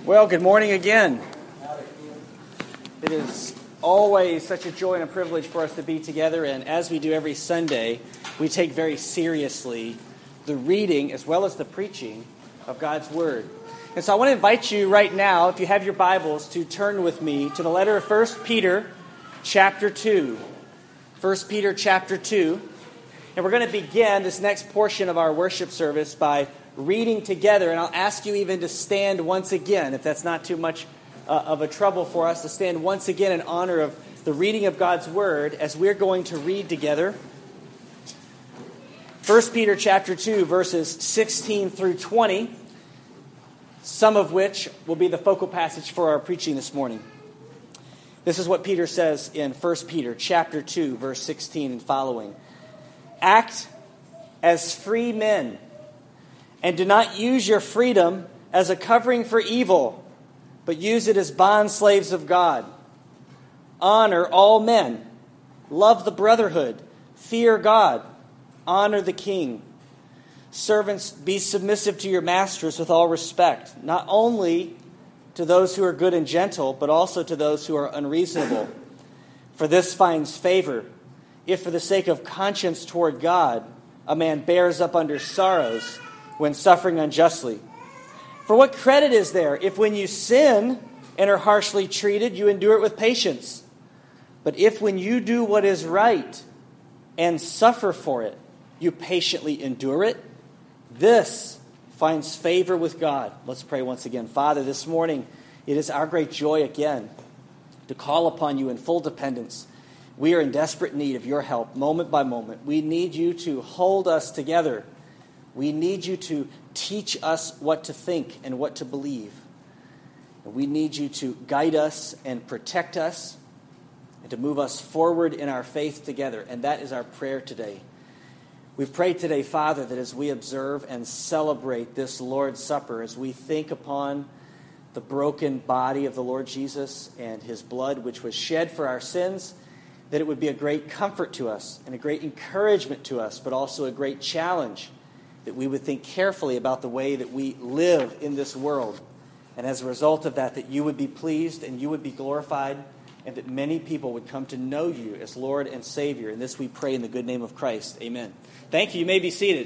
Well, good morning again. It is always such a joy and a privilege for us to be together, and as we do every Sunday, we take very seriously the reading as well as the preaching of God's Word. And so I want to invite you right now, if you have your Bibles, to turn with me to the letter of 1 Peter chapter 2. 1 Peter chapter 2. And we're going to begin this next portion of our worship service by reading together, and I'll ask you even to stand once again, if that's not too much of a trouble for us, to stand once again in honor of the reading of God's Word as we're going to read together 1 Peter chapter 2, verses 16 through 20, some of which will be the focal passage for our preaching this morning. This is what Peter says in 1 Peter chapter 2, verse 16 and following. Act as free men, and do not use your freedom as a covering for evil, but use it as bondslaves of God. Honor all men. Love the brotherhood. Fear God. Honor the king. Servants, be submissive to your masters with all respect, not only to those who are good and gentle, but also to those who are unreasonable. For this finds favor, if for the sake of conscience toward God, a man bears up under sorrows when suffering unjustly. For what credit is there if when you sin and are harshly treated, you endure it with patience? But if when you do what is right and suffer for it, you patiently endure it, this finds favor with God. Let's pray once again. Father, this morning it is our great joy again to call upon you in full dependence. We are in desperate need of your help moment by moment. We need you to hold us together. We need you to teach us what to think and what to believe. We need you to guide us and protect us and to move us forward in our faith together. And that is our prayer today. We pray today, Father, that as we observe and celebrate this Lord's Supper, as we think upon the broken body of the Lord Jesus and his blood which was shed for our sins, that it would be a great comfort to us and a great encouragement to us, but also a great challenge, that we would think carefully about the way that we live in this world. And as a result of that, that you would be pleased and you would be glorified, and that many people would come to know you as Lord and Savior. And this we pray in the good name of Christ. Amen. Thank you. You may be seated.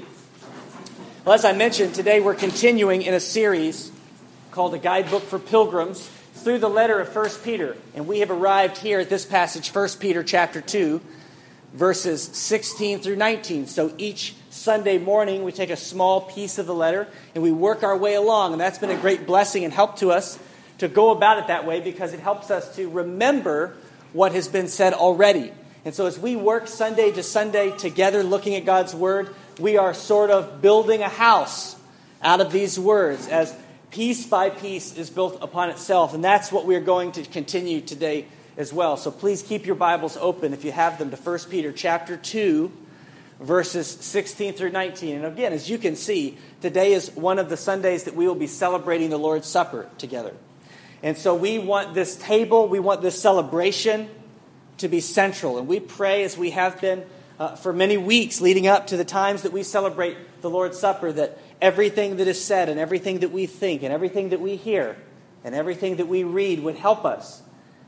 Well, as I mentioned, today we're continuing in a series called A Guidebook for Pilgrims through the letter of 1 Peter. And we have arrived here at this passage, 1 Peter chapter 2, verses 16 through 19. So each Sunday morning, we take a small piece of the letter and we work our way along. And that's been a great blessing and help to us to go about it that way, because it helps us to remember what has been said already. And so as we work Sunday to Sunday together looking at God's Word, we are sort of building a house out of these words as piece by piece is built upon itself. And that's what we're going to continue today as well. So please keep your Bibles open if you have them to 1 Peter chapter 2, verses 16 through 19. And again, as you can see, today is one of the Sundays that we will be celebrating the Lord's Supper together. And so we want this table, we want this celebration to be central. And we pray, as we have been for many weeks leading up to the times that we celebrate the Lord's Supper, that everything that is said and everything that we think and everything that we hear and everything that we read would help us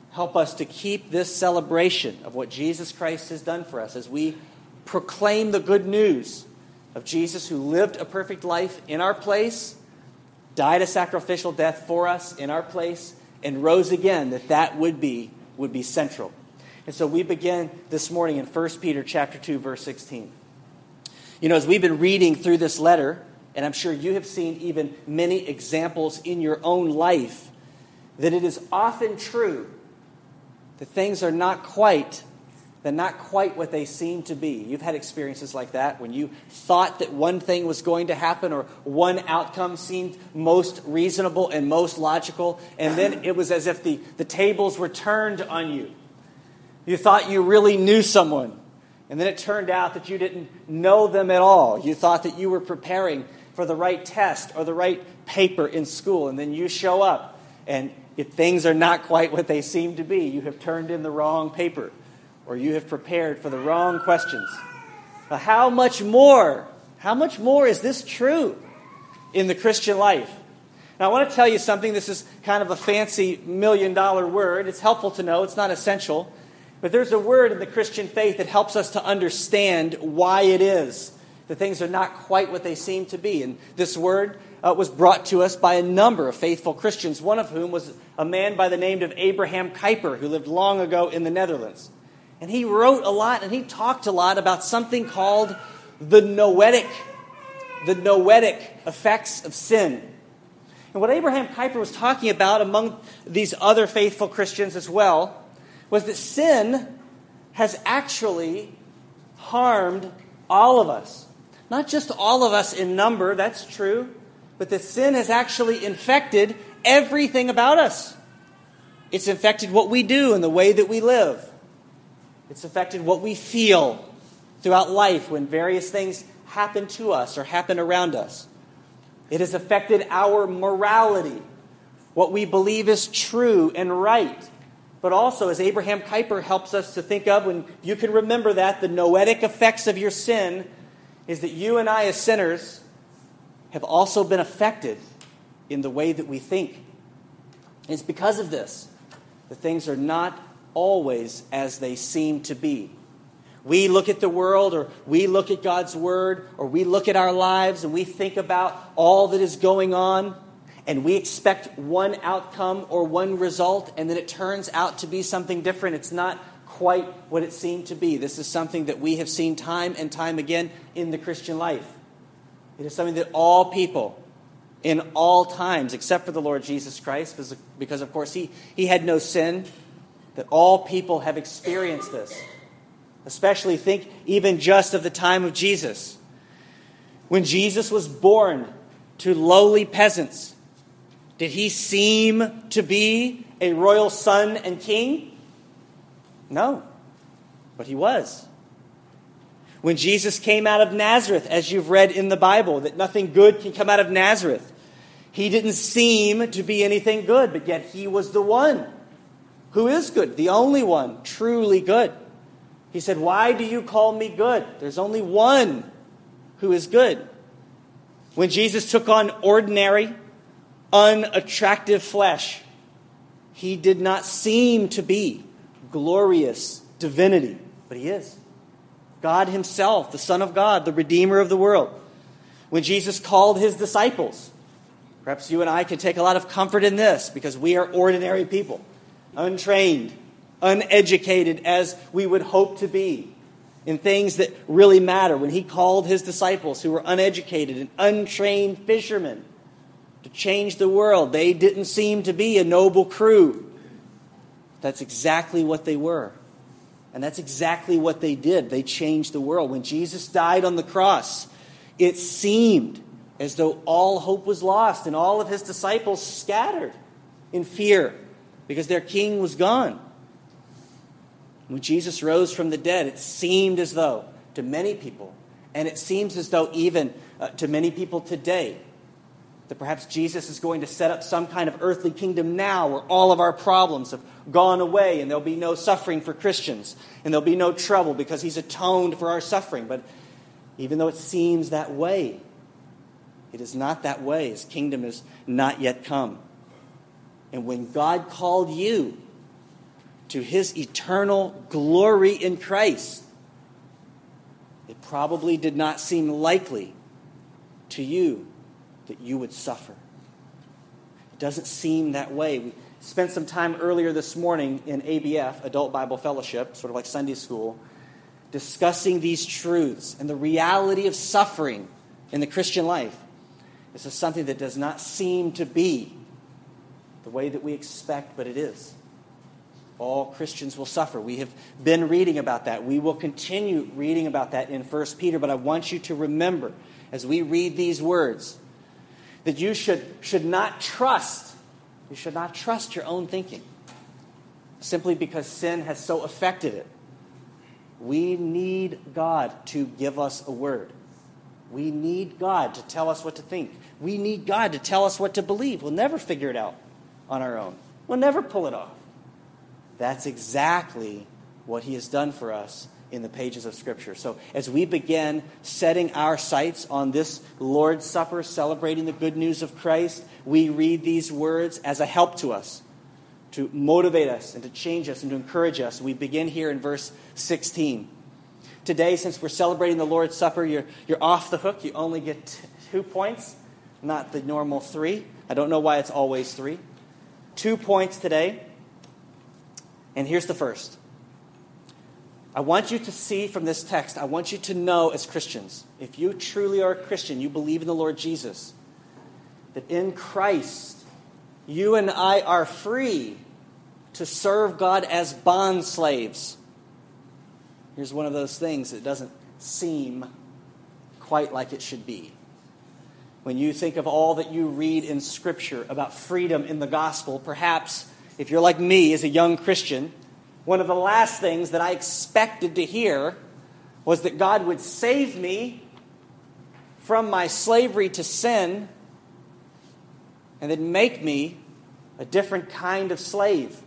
to keep this celebration of what Jesus Christ has done for us as we proclaim the good news of Jesus, who lived a perfect life in our place, died a sacrificial death for us in our place, and rose again, that would be central. And so we begin this morning in 1 Peter chapter 2, verse 16. You know, as we've been reading through this letter, and I'm sure you have seen even many examples in your own life, that it is often true that things are not quite what they seem to be. You've had experiences like that when you thought that one thing was going to happen or one outcome seemed most reasonable and most logical, and then it was as if the tables were turned on you. You thought you really knew someone, and then it turned out that you didn't know them at all. You thought that you were preparing for the right test or the right paper in school, and then you show up, and if things are not quite what they seem to be, you have turned in the wrong paper, or you have prepared for the wrong questions. How much more is this true in the Christian life? Now, I want to tell you something. This is kind of a fancy million-dollar word. It's helpful to know. It's not essential. But there's a word in the Christian faith that helps us to understand why it is that things are not quite what they seem to be. And this word was brought to us by a number of faithful Christians, one of whom was a man by the name of Abraham Kuyper, who lived long ago in the Netherlands. And he wrote a lot and he talked a lot about something called the noetic effects of sin. And what Abraham Kuyper was talking about among these other faithful Christians as well was that sin has actually harmed all of us. Not just all of us in number, that's true, but that sin has actually infected everything about us. It's infected what we do and the way that we live. It's affected what we feel throughout life when various things happen to us or happen around us. It has affected our morality, what we believe is true and right. But also, as Abraham Kuyper helps us to think of, when you can remember that, the noetic effects of your sin is that you and I as sinners have also been affected in the way that we think. And it's because of this that things are not always as they seem to be. We look at the world, or we look at God's Word, or we look at our lives and we think about all that is going on, and we expect one outcome or one result, and then it turns out to be something different. It's not quite what it seemed to be. This is something that we have seen time and time again in the Christian life. It is something that all people in all times, except for the Lord Jesus Christ, because of course he had no sin, that all people have experienced this. Especially think even just of the time of Jesus. When Jesus was born to lowly peasants, did he seem to be a royal son and king? No, but he was. When Jesus came out of Nazareth, as you've read in the Bible, that nothing good can come out of Nazareth, he didn't seem to be anything good, but yet he was the one who is good, the only one truly good. He said, "Why do you call me good? There's only one who is good." When Jesus took on ordinary, unattractive flesh, he did not seem to be glorious divinity, but he is. God himself, the Son of God, the Redeemer of the world. When Jesus called his disciples, perhaps you and I can take a lot of comfort in this because we are ordinary people, untrained, uneducated as we would hope to be in things that really matter. When he called his disciples who were uneducated and untrained fishermen to change the world, they didn't seem to be a noble crew. That's exactly what they were. And that's exactly what they did. They changed the world. When Jesus died on the cross, it seemed as though all hope was lost and all of his disciples scattered in fear because their king was gone. When Jesus rose from the dead, it seemed as though to many people, and it seems as though even to many people today, that perhaps Jesus is going to set up some kind of earthly kingdom now where all of our problems have gone away and there'll be no suffering for Christians and there'll be no trouble because he's atoned for our suffering. But even though it seems that way, it is not that way. His kingdom has not yet come. And when God called you to his eternal glory in Christ, it probably did not seem likely to you that you would suffer. It doesn't seem that way. We spent some time earlier this morning in ABF, Adult Bible Fellowship, sort of like Sunday school, discussing these truths and the reality of suffering in the Christian life. This is something that does not seem to be the way that we expect, but it is. All Christians will suffer. We have been reading about that. We will continue reading about that in 1 Peter, but I want you to remember, as we read these words, that you should not trust your own thinking simply because sin has so affected it. We need God to give us a word. We need God to tell us what to think. We need God to tell us what to believe. We'll never figure it out on our own. We'll never pull it off. That's exactly what he has done for us in the pages of Scripture. So as we begin setting our sights on this Lord's Supper, celebrating the good news of Christ, we read these words as a help to us, to motivate us and to change us and to encourage us. We begin here in verse 16. Today, since we're celebrating the Lord's Supper, you're off the hook. You only get 2 points, not the normal 3. I don't know why it's always 3. 2 points today. And here's the first. I want you to see from this text, I want you to know as Christians, if you truly are a Christian, you believe in the Lord Jesus, that in Christ, you and I are free to serve God as bond slaves. Here's one of those things that doesn't seem quite like it should be. When you think of all that you read in Scripture about freedom in the gospel, perhaps if you're like me as a young Christian, one of the last things that I expected to hear was that God would save me from my slavery to sin and then make me a different kind of slave.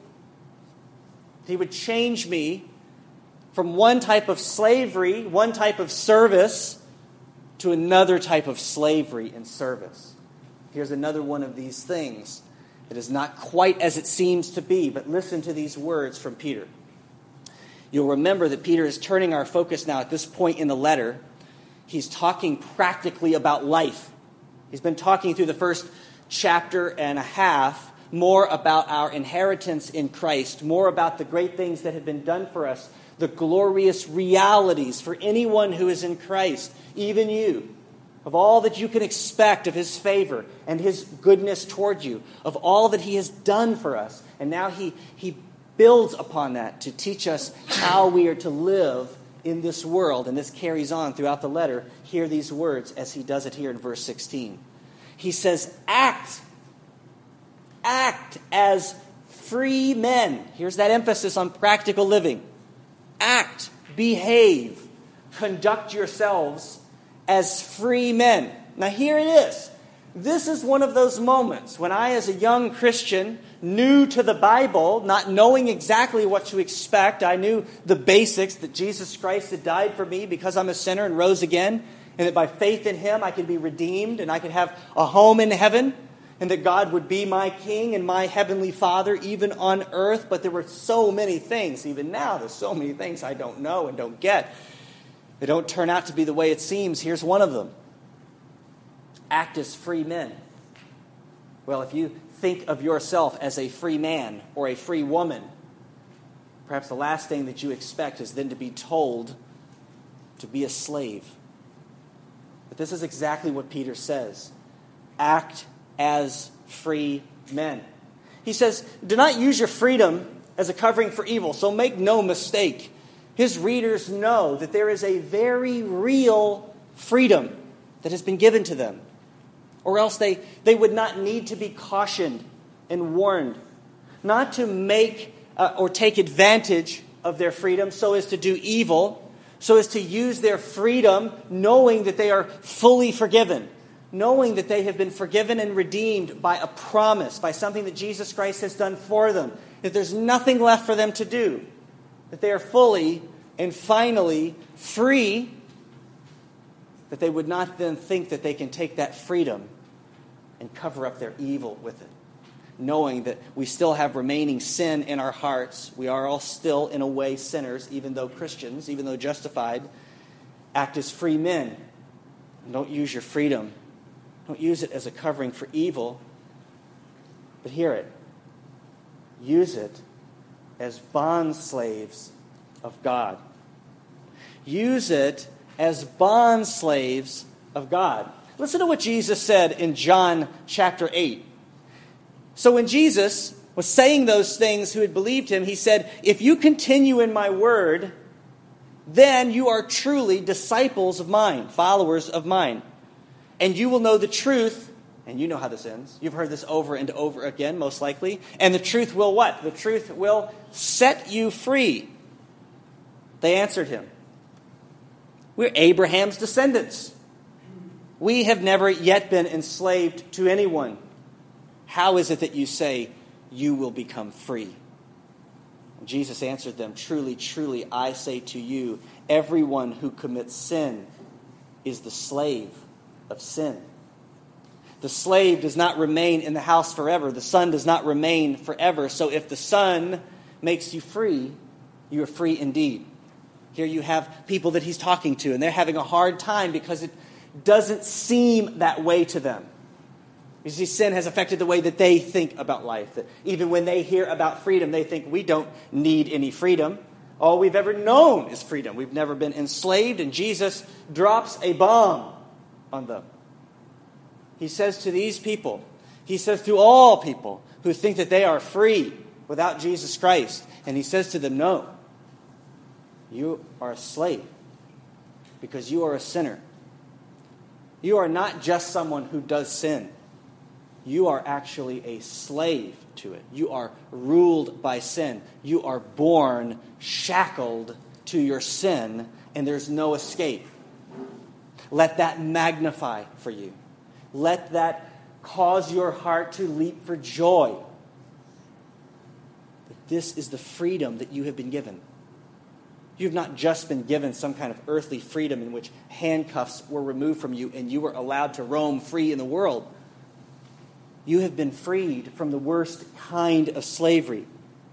He would change me from one type of slavery, one type of service, to another type of slavery and service. Here's another one of these things. It is not quite as it seems to be, but listen to these words from Peter. You'll remember that Peter is turning our focus now at this point in the letter. He's talking practically about life. He's been talking through the first chapter and a half more about our inheritance in Christ, more about the great things that have been done for us, the glorious realities for anyone who is in Christ, even you. Of all that you can expect of His favor and His goodness toward you, of all that He has done for us. And now He builds upon that to teach us how we are to live in this world. And this carries on throughout the letter. Hear these words as he does it here in verse 16. He says, act as free men. Here's that emphasis on practical living. Act, behave, conduct yourselves as free men. Now here it is. This is one of those moments when I, as a young Christian, new to the Bible, not knowing exactly what to expect, I knew the basics, that Jesus Christ had died for me because I'm a sinner and rose again, and that by faith in Him I could be redeemed and I could have a home in heaven, and that God would be my King and my Heavenly Father even on earth. But there were so many things, even now, there's so many things I don't know and don't get. They don't turn out to be the way it seems. Here's one of them. Act as free men. Well, if you think of yourself as a free man or a free woman, perhaps the last thing that you expect is then to be told to be a slave. But this is exactly what Peter says. Act as free men. He says, do not use your freedom as a covering for evil. So make no mistake. His readers know that there is a very real freedom that has been given to them. Or else they would not need to be cautioned and warned. Not to make or take advantage of their freedom so as to do evil, so as to use their freedom knowing that they are fully forgiven. Knowing that they have been forgiven and redeemed by a promise, by something that Jesus Christ has done for them. That there's nothing left for them to do. That they are fully and finally free. That they would not then think that they can take that freedom and cover up their evil with it. Knowing that we still have remaining sin in our hearts. We are all still, in a way, sinners, even though Christians, even though justified. Act as free men. And don't use your freedom. Don't use it as a covering for evil, but hear it. Use it as bond slaves of God. Use it as bond slaves of God. Listen to what Jesus said in John chapter 8. So when Jesus was saying those things who had believed Him, He said, if you continue in my word, then you are truly disciples of mine, followers of mine. And you will know the truth, and you know how this ends. You've heard this over and over again, most likely. And the truth will what? The truth will set you free. They answered Him, we're Abraham's descendants. We have never yet been enslaved to anyone. How is it that you say you will become free? Jesus answered them, "Truly, truly, I say to you, everyone who commits sin is the slave of sin." The slave does not remain in the house forever. The son does not remain forever. So if the Son makes you free, you are free indeed. Here you have people that he's talking to, and they're having a hard time because it doesn't seem that way to them. You see, sin has affected the way that they think about life. That even when they hear about freedom, they think we don't need any freedom. All we've ever known is freedom. We've never been enslaved, and Jesus drops a bomb on them. He says to these people, he says to all people who think that they are free without Jesus Christ, and he says to them, no, you are a slave because you are a sinner. You are not just someone who does sin. You are actually a slave to it. You are ruled by sin. You are born shackled to your sin, and there's no escape. Let that magnify for you. Let that cause your heart to leap for joy. That this is the freedom that you have been given. You have not just been given some kind of earthly freedom in which handcuffs were removed from you and you were allowed to roam free in the world. You have been freed from the worst kind of slavery.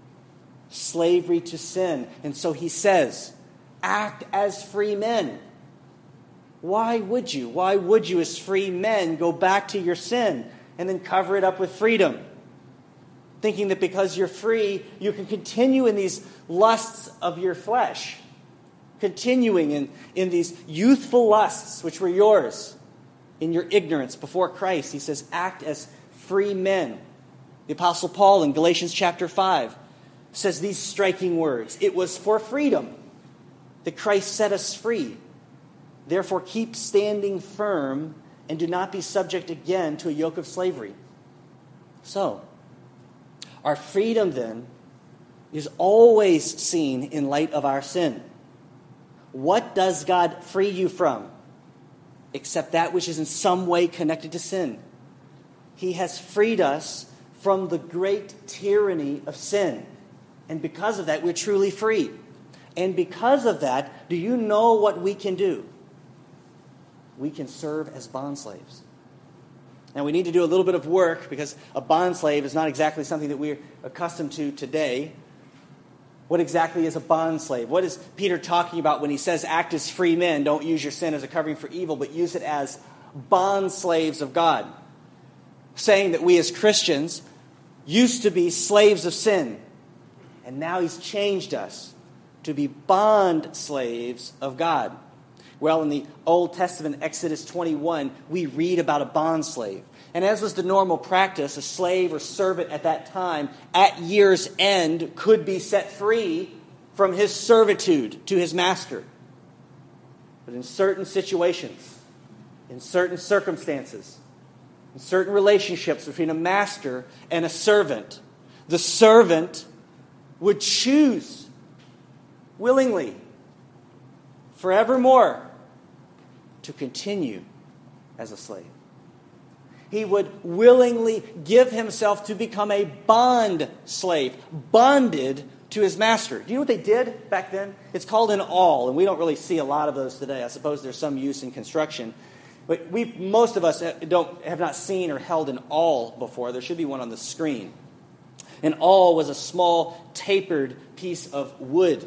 Slavery to sin. And so he says, act as free men. Why would you? Why would you as free men go back to your sin and then cover it up with freedom? Thinking that because you're free, you can continue in these lusts of your flesh. Continuing in these youthful lusts which were yours in your ignorance before Christ. He says, act as free men. The Apostle Paul in Galatians chapter 5 says these striking words. It was for freedom that Christ set us free. Therefore keep standing firm and do not be subject again to a yoke of slavery. So, our freedom then is always seen in light of our sin. What does God free you from? Except that which is in some way connected to sin. He has freed us from the great tyranny of sin. And because of that, we're truly free. And because of that, do you know what we can do? We can serve as bondslaves. Now, we need to do a little bit of work because a bondslave is not exactly something that we're accustomed to today. What exactly is a bondslave? What is Peter talking about when he says, act as free men, don't use your sin as a covering for evil, but use it as bondslaves of God? Saying that we as Christians used to be slaves of sin, and now he's changed us to be bond slaves of God. Well, in the Old Testament, Exodus 21, we read about a bondslave. And as was the normal practice, a slave or servant at that time, at year's end, could be set free from his servitude to his master. But in certain situations, in certain circumstances, in certain relationships between a master and a servant, the servant would choose willingly, forevermore, to continue as a slave. He would willingly give himself to become a bond slave, bonded to his master. Do you know what they did back then? It's called an awl, and we don't really see a lot of those today. I suppose there's some use in construction. But most of us have not seen or held an awl before. There should be one on the screen. An awl was a small, tapered piece of wood.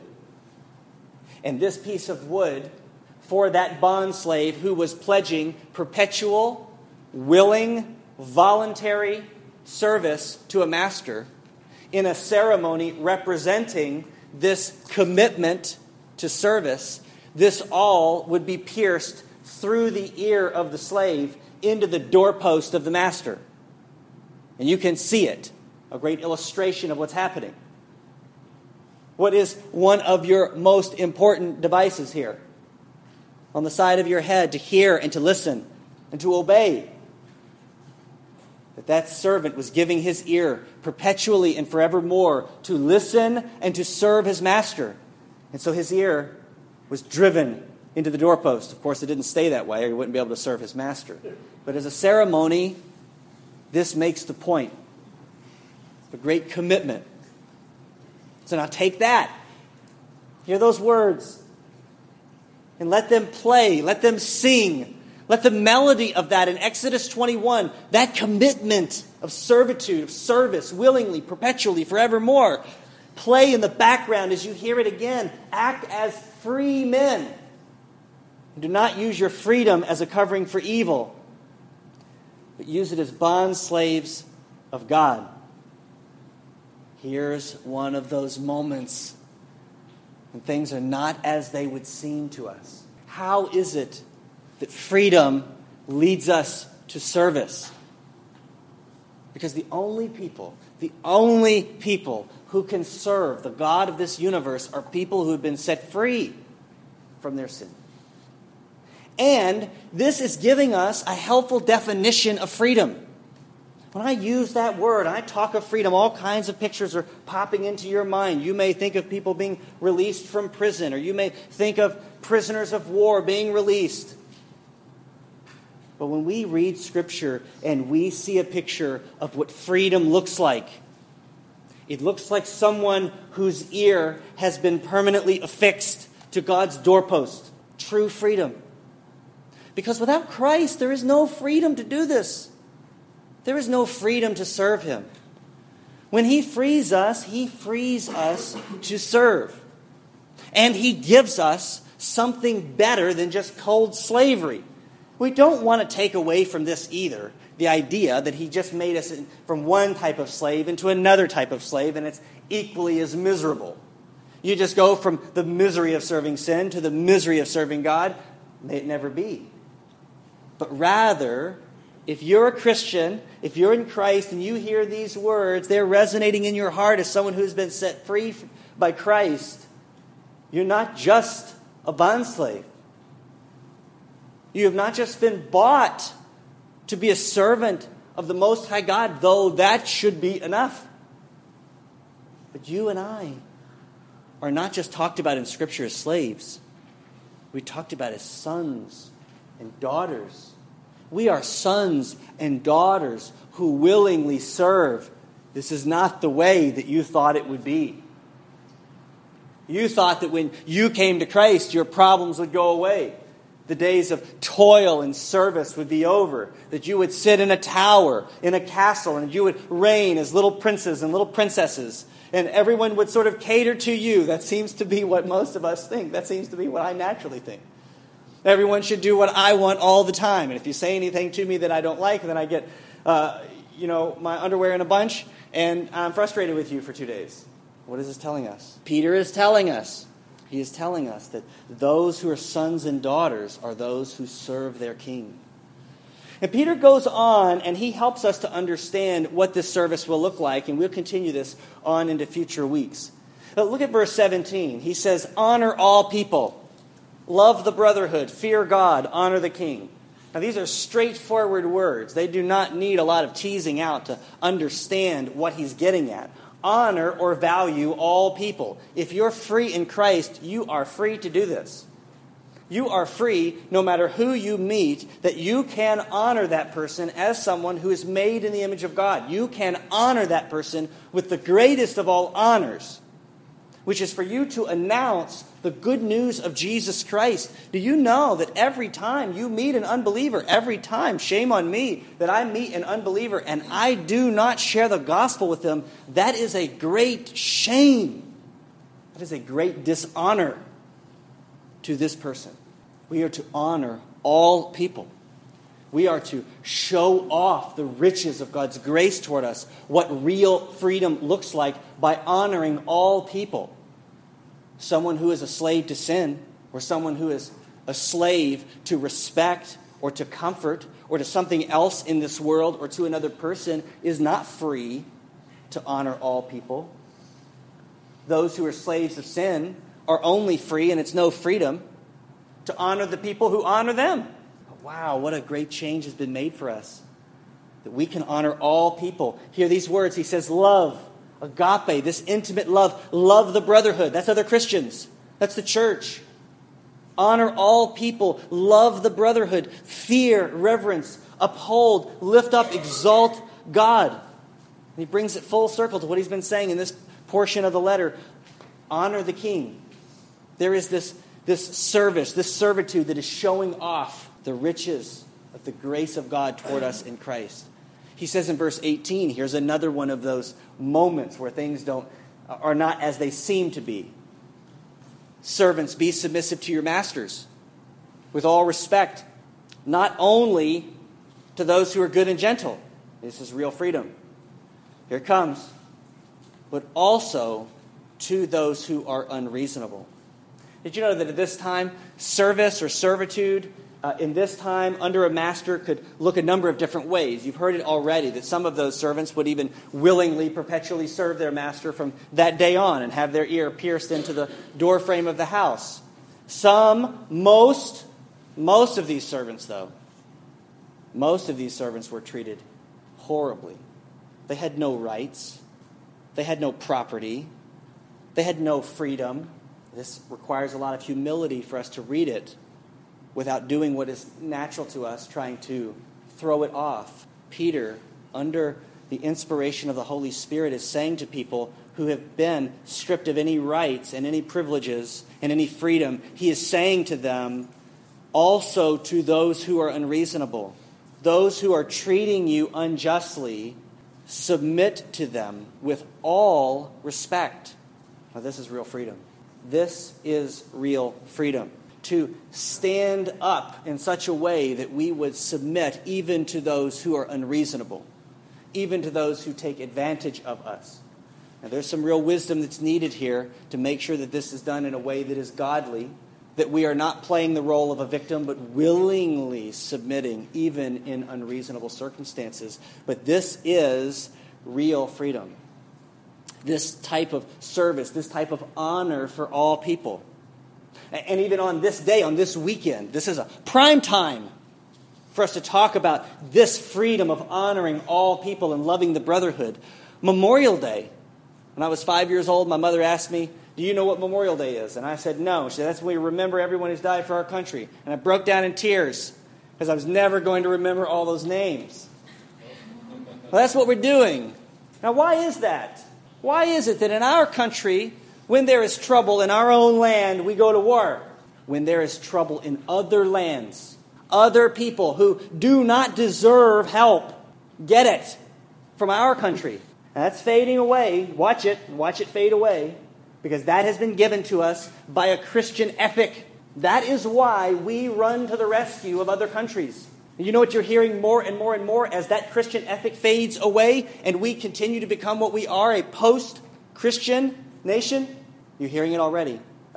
And this piece of wood, for that bondslave who was pledging perpetual, willing, voluntary service to a master, in a ceremony representing this commitment to service, this awl would be pierced through the ear of the slave into the doorpost of the master. And you can see it, a great illustration of what's happening. What is one of your most important devices here? On the side of your head, to hear and to listen and to obey. That servant was giving his ear perpetually and forevermore to listen and to serve his master. And so his ear was driven into the doorpost. Of course, it didn't stay that way, or he wouldn't be able to serve his master. But as a ceremony, this makes the point. It's a great commitment. So now take that. Hear those words. And let them play. Let them sing. Let the melody of that in Exodus 21, that commitment of servitude, of service, willingly, perpetually, forevermore, play in the background as you hear it again. Act as free men. Do not use your freedom as a covering for evil, but use it as bond slaves of God. Here's one of those moments when things are not as they would seem to us. How is it that freedom leads us to service? Because the only people who can serve the God of this universe are people who have been set free from their sin. And this is giving us a helpful definition of freedom. When I use that word, I talk of freedom, all kinds of pictures are popping into your mind. You may think of people being released from prison, or you may think of prisoners of war being released. But when we read Scripture and we see a picture of what freedom looks like, it looks like someone whose ear has been permanently affixed to God's doorpost. True freedom. Because without Christ, there is no freedom to do this. There is no freedom to serve Him. When He frees us to serve. And He gives us something better than just cold slavery. We don't want to take away from this either the idea that He just made us from one type of slave into another type of slave, and it's equally as miserable. You just go from the misery of serving sin to the misery of serving God. May it never be. But rather, if you're a Christian, if you're in Christ and you hear these words, they're resonating in your heart as someone who's been set free by Christ. You're not just a bondslave. You have not just been bought to be a servant of the Most High God, though that should be enough. But you and I are not just talked about in Scripture as slaves. We're talked about as sons and daughters. We are sons and daughters who willingly serve. This is not the way that you thought it would be. You thought that when you came to Christ, your problems would go away. The days of toil and service would be over. That you would sit in a tower, in a castle, and you would reign as little princes and little princesses. And everyone would sort of cater to you. That seems to be what most of us think. That seems to be what I naturally think. Everyone should do what I want all the time. And if you say anything to me that I don't like, then I get, my underwear in a bunch, and I'm frustrated with you for 2 days. What is this telling us? Peter is telling us. He is telling us that those who are sons and daughters are those who serve their king. And Peter goes on, and he helps us to understand what this service will look like, and we'll continue this on into future weeks. But look at verse 17. He says, honor all people. Love the brotherhood, fear God, honor the king. Now these are straightforward words. They do not need a lot of teasing out to understand what he's getting at. Honor or value all people. If you're free in Christ, you are free to do this. You are free, no matter who you meet, that you can honor that person as someone who is made in the image of God. You can honor that person with the greatest of all honors, which is for you to announce the good news of Jesus Christ. Do you know that every time you meet an unbeliever, every time, shame on me, that I meet an unbeliever and I do not share the gospel with them, that is a great shame. That is a great dishonor to this person. We are to honor all people. We are to show off the riches of God's grace toward us, what real freedom looks like by honoring all people. Someone who is a slave to sin, or someone who is a slave to respect or to comfort or to something else in this world or to another person is not free to honor all people. Those who are slaves of sin are only free, and it's no freedom, to honor the people who honor them. Wow, what a great change has been made for us. That we can honor all people. Hear these words. He says, love, agape, this intimate love. Love the brotherhood. That's other Christians. That's the church. Honor all people. Love the brotherhood. Fear, reverence, uphold, lift up, exalt God. And he brings it full circle to what he's been saying in this portion of the letter, honor the king. There is this service, this servitude that is showing off the riches of the grace of God toward us in Christ. He says in verse 18, here's another one of those moments where things are not as they seem to be. Servants, be submissive to your masters with all respect, not only to those who are good and gentle. This is real freedom. Here it comes. But also to those who are unreasonable. Did you know that at this time, service or servitude in this time under a master could look a number of different ways? You've heard it already, that some of those servants would even willingly, perpetually serve their master from that day on and have their ear pierced into the doorframe of the house. Most of these servants, though, most of these servants were treated horribly. They had no rights. They had no property. They had no freedom. This requires a lot of humility for us to read it without doing what is natural to us, trying to throw it off. Peter, under the inspiration of the Holy Spirit, is saying to people who have been stripped of any rights and any privileges and any freedom, he is saying to them, also to those who are unreasonable, those who are treating you unjustly, submit to them with all respect. Now, this is real freedom. This is real freedom. To stand up in such a way that we would submit even to those who are unreasonable, even to those who take advantage of us. Now, there's some real wisdom that's needed here to make sure that this is done in a way that is godly, that we are not playing the role of a victim, but willingly submitting, even in unreasonable circumstances. But this is real freedom. This type of service, this type of honor for all people. And even on this day, on this weekend, this is a prime time for us to talk about this freedom of honoring all people and loving the brotherhood. Memorial Day. When I was 5 years old, my mother asked me, do you know what Memorial Day is? And I said, no. She said, that's when we remember everyone who's died for our country. And I broke down in tears because I was never going to remember all those names. Well, that's what we're doing. Now, why is that? Why is it that in our country, when there is trouble in our own land, we go to war? When there is trouble in other lands, other people who do not deserve help, get it from our country. And that's fading away. Watch it fade away, because that has been given to us by a Christian ethic. That is why we run to the rescue of other countries. And you know what you're hearing more and more and more as that Christian ethic fades away and we continue to become what we are, a post-Christian nation? You're hearing it already.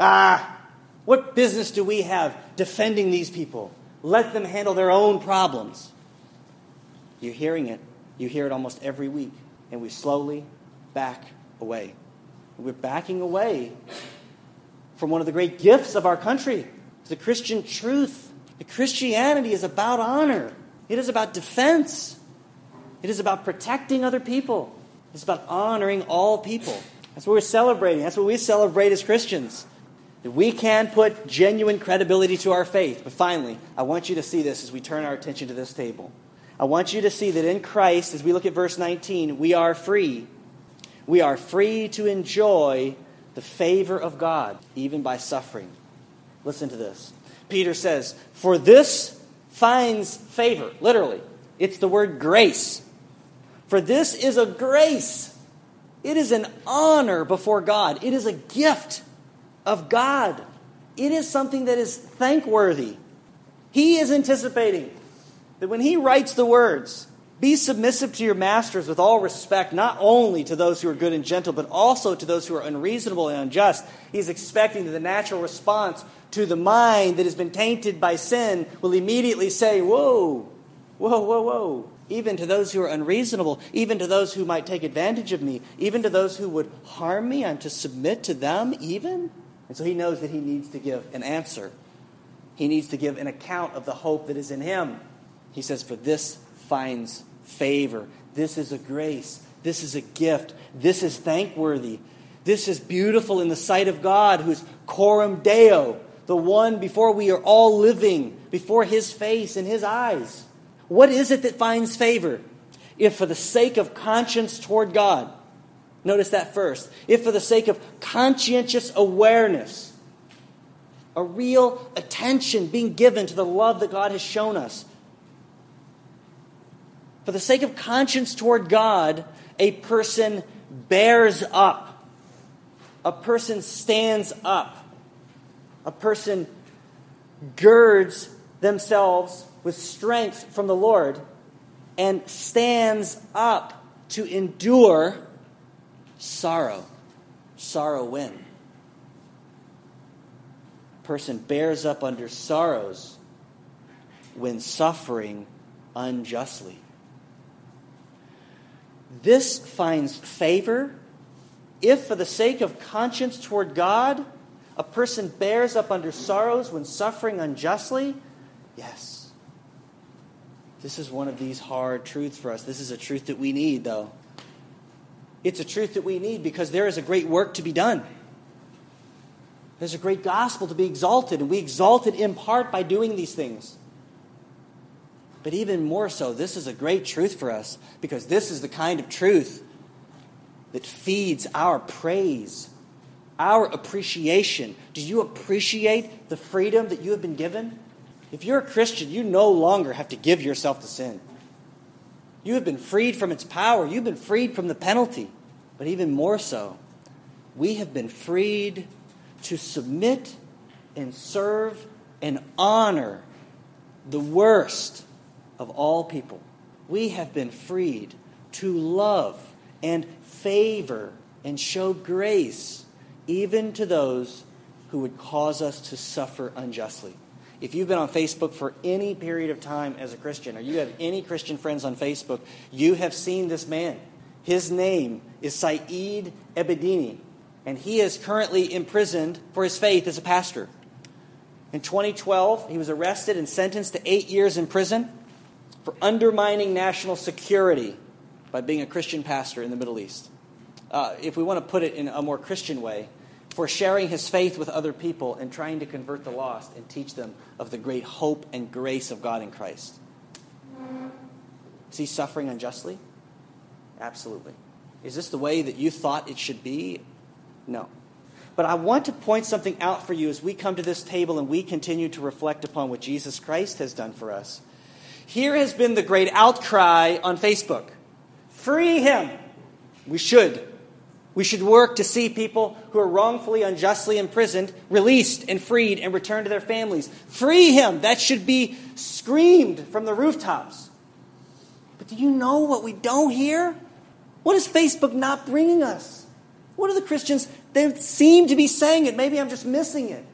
What business do we have defending these people? Let them handle their own problems. You're hearing it. You hear it almost every week. And we slowly back away. We're backing away from one of the great gifts of our country, the Christian truth. The Christianity is about honor. It is about defense. It is about protecting other people. It's about honoring all people. That's what we're celebrating. That's what we celebrate as Christians. That we can put genuine credibility to our faith. But finally, I want you to see this as we turn our attention to this table. I want you to see that in Christ, as we look at verse 19, we are free. We are free to enjoy the favor of God, even by suffering. Listen to this. Peter says, for this finds favor. Literally, it's the word grace. For this is a grace. It is an honor before God. It is a gift of God. It is something that is thankworthy. He is anticipating that when he writes the words, be submissive to your masters with all respect, not only to those who are good and gentle, but also to those who are unreasonable and unjust. He's expecting that the natural response to the mind that has been tainted by sin will immediately say, whoa, whoa, whoa, whoa. Even to those who are unreasonable, even to those who might take advantage of me, even to those who would harm me, I'm to submit to them even? And so he knows that he needs to give an answer. He needs to give an account of the hope that is in him. He says, for this finds favor. This is a grace. This is a gift. This is thankworthy. This is beautiful in the sight of God, who is coram Deo, the one before we are all living, before his face and his eyes. What is it that finds favor? If for the sake of conscience toward God, Notice that first. If for the sake of conscientious awareness, a real attention being given to the love that God has shown us. For the sake of conscience toward God, a person bears up. A person stands up. A person girds themselves with strength from the Lord and stands up to endure sorrow. Sorrow when? A person bears up under sorrows when suffering unjustly. This finds favor if, for the sake of conscience toward God, a person bears up under sorrows when suffering unjustly. Yes. This is one of these hard truths for us. This is a truth that we need, though. It's a truth that we need because there is a great work to be done. There's a great gospel to be exalted, and we exalt it in part by doing these things. But even more so, this is a great truth for us because this is the kind of truth that feeds our praise, our appreciation. Do you appreciate the freedom that you have been given? If you're a Christian, you no longer have to give yourself to sin. You have been freed from its power. You've been freed from the penalty. But even more so, we have been freed to submit and serve and honor the worst of all people. We have been freed to love and favor and show grace even to those who would cause us to suffer unjustly. If you've been on Facebook for any period of time as a Christian, or you have any Christian friends on Facebook, you have seen this man. His name is Saeed Ebedini, and he is currently imprisoned for his faith as a pastor. In 2012, he was arrested and sentenced to 8 years in prison for undermining national security by being a Christian pastor in the Middle East. If we want to put it in a more Christian way, for sharing his faith with other people and trying to convert the lost and teach them of the great hope and grace of God in Christ. Is he suffering unjustly? Absolutely. Is this the way that you thought it should be? No. But I want to point something out for you as we come to this table and we continue to reflect upon what Jesus Christ has done for us. Here has been the great outcry on Facebook. Free him. We should. We should work to see people who are wrongfully, unjustly imprisoned, released and freed and returned to their families. Free him. That should be screamed from the rooftops. But do you know what we don't hear? What is Facebook not bringing us? What are the Christians? They seem to be saying it. Maybe I'm just missing it.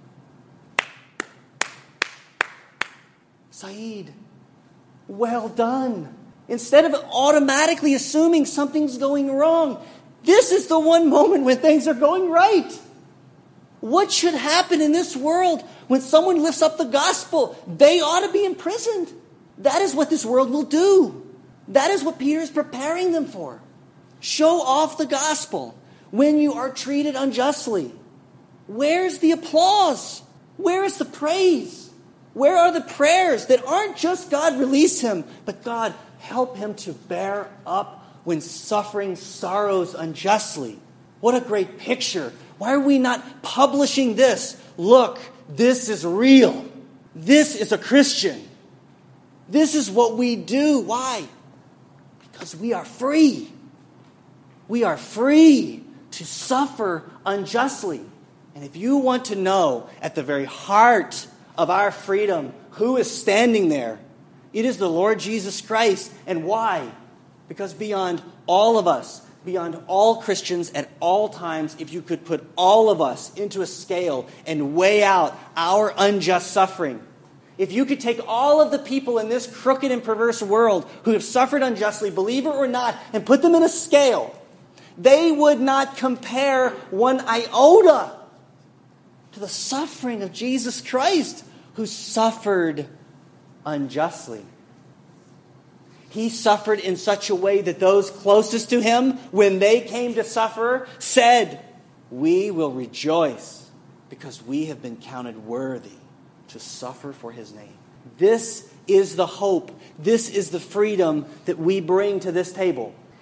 Saeed, well done. Instead of automatically assuming something's going wrong, this is the one moment when things are going right. What should happen in this world when someone lifts up the gospel? They ought to be imprisoned. That is what this world will do. That is what Peter is preparing them for. Show off the gospel when you are treated unjustly. Where's the applause? Where is the praise? Where are the prayers that aren't just God release him, but God help him to bear up when suffering sorrows unjustly? What a great picture. Why are we not publishing this? Look, this is real. This is a Christian. This is what we do. Why? Because we are free. We are free to suffer unjustly. And if you want to know at the very heart of our freedom who is standing there, it is the Lord Jesus Christ. And why? Because beyond all of us, beyond all Christians at all times, if you could put all of us into a scale and weigh out our unjust suffering, if you could take all of the people in this crooked and perverse world who have suffered unjustly, believer or not, and put them in a scale, they would not compare one iota to the suffering of Jesus Christ, who suffered unjustly. He suffered in such a way that those closest to him, when they came to suffer, said, "We will rejoice because we have been counted worthy to suffer for his name." This is the hope. This is the freedom that we bring to this table.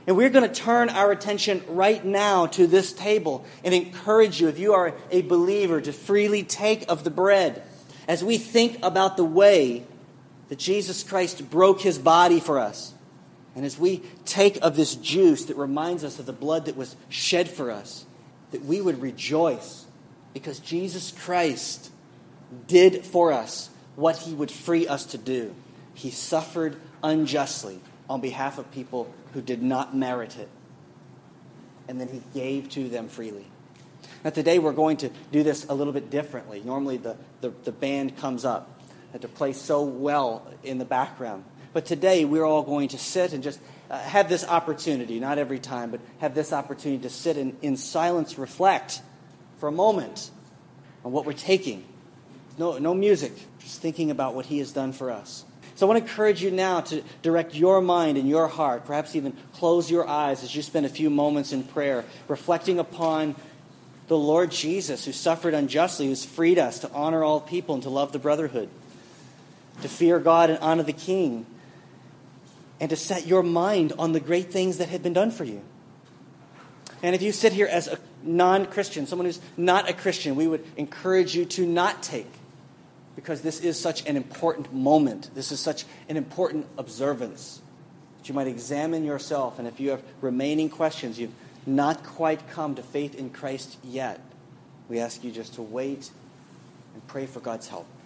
And we're going to turn our attention right now to this table and encourage you, if you are a believer, to freely take of the bread as we think about the way that Jesus Christ broke his body for us. And as we take of this juice that reminds us of the blood that was shed for us, that we would rejoice because Jesus Christ did for us what he would free us to do. He suffered unjustly on behalf of people who did not merit it. And then he gave to them freely. Now today we're going to do this a little bit differently. Normally the band comes up to play so well in the background. But today we're all going to sit and just have this opportunity, not every time, but have this opportunity to sit and in silence reflect for a moment on what we're taking. No music, just thinking about what he has done for us. So I want to encourage you now to direct your mind and your heart, perhaps even close your eyes as you spend a few moments in prayer, reflecting upon the Lord Jesus who suffered unjustly, who's freed us to honor all people and to love the brotherhood, to fear God and honor the King, and to set your mind on the great things that have been done for you. And if you sit here as a non-Christian, someone who's not a Christian, we would encourage you to not take, because this is such an important moment. This is such an important observance that you might examine yourself. And if you have remaining questions, you've not quite come to faith in Christ yet, we ask you just to wait and pray for God's help.